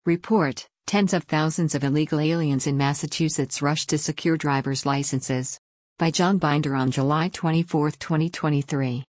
Report: Tens of thousands of illegal aliens in Massachusetts rush to secure driver's licenses. By John Binder on July 24, 2023.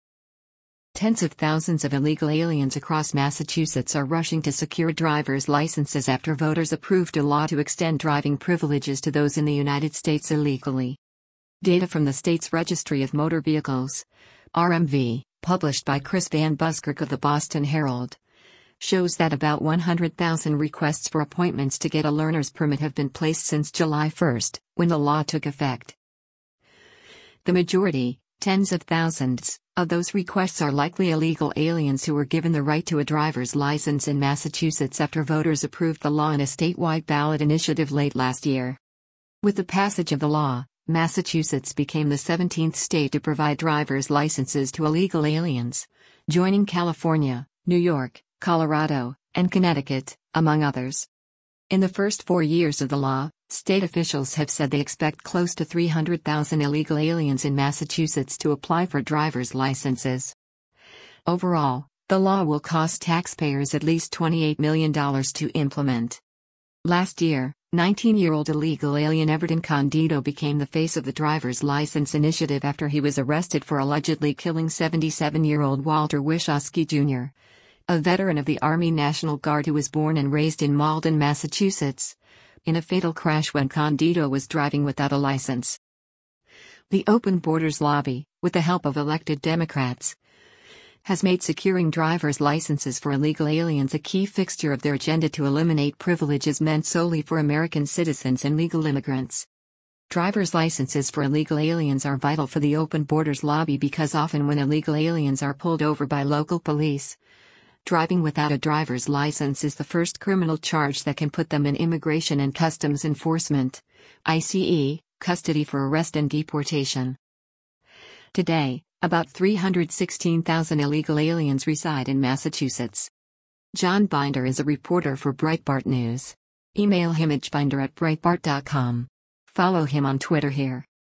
Tens of thousands of illegal aliens across Massachusetts are rushing to secure driver's licenses after voters approved a law to extend driving privileges to those in the United States illegally. Data from the state's Registry of Motor Vehicles, RMV, published by Chris Van Buskirk of the Boston Herald, shows that about 100,000 requests for appointments to get a learner's permit have been placed since July 1, when the law took effect. The majority, tens of thousands, of those requests are likely illegal aliens who were given the right to a driver's license in Massachusetts after voters approved the law in a statewide ballot initiative late last year. With the passage of the law, Massachusetts became the 17th state to provide driver's licenses to illegal aliens, joining California, New York, Colorado, and Connecticut, among others. In the first 4 years of the law, state officials have said they expect close to 300,000 illegal aliens in Massachusetts to apply for driver's licenses. Overall, the law will cost taxpayers at least $28 million to implement. Last year, 19-year-old illegal alien Everton Condito became the face of the driver's license initiative after he was arrested for allegedly killing 77-year-old Walter Wishowski Jr., a veteran of the Army National Guard who was born and raised in Malden, Massachusetts, in a fatal crash when Condito was driving without a license. The Open Borders Lobby, with the help of elected Democrats, has made securing driver's licenses for illegal aliens a key fixture of their agenda to eliminate privileges meant solely for American citizens and legal immigrants. Driver's licenses for illegal aliens are vital for the Open Borders Lobby because often when illegal aliens are pulled over by local police, driving without a driver's license is the first criminal charge that can put them in Immigration and Customs Enforcement, ICE, custody for arrest and deportation. Today, about 316,000 illegal aliens reside in Massachusetts. John Binder is a reporter for Breitbart News. Email him at binder@breitbart.com. Follow him on Twitter here.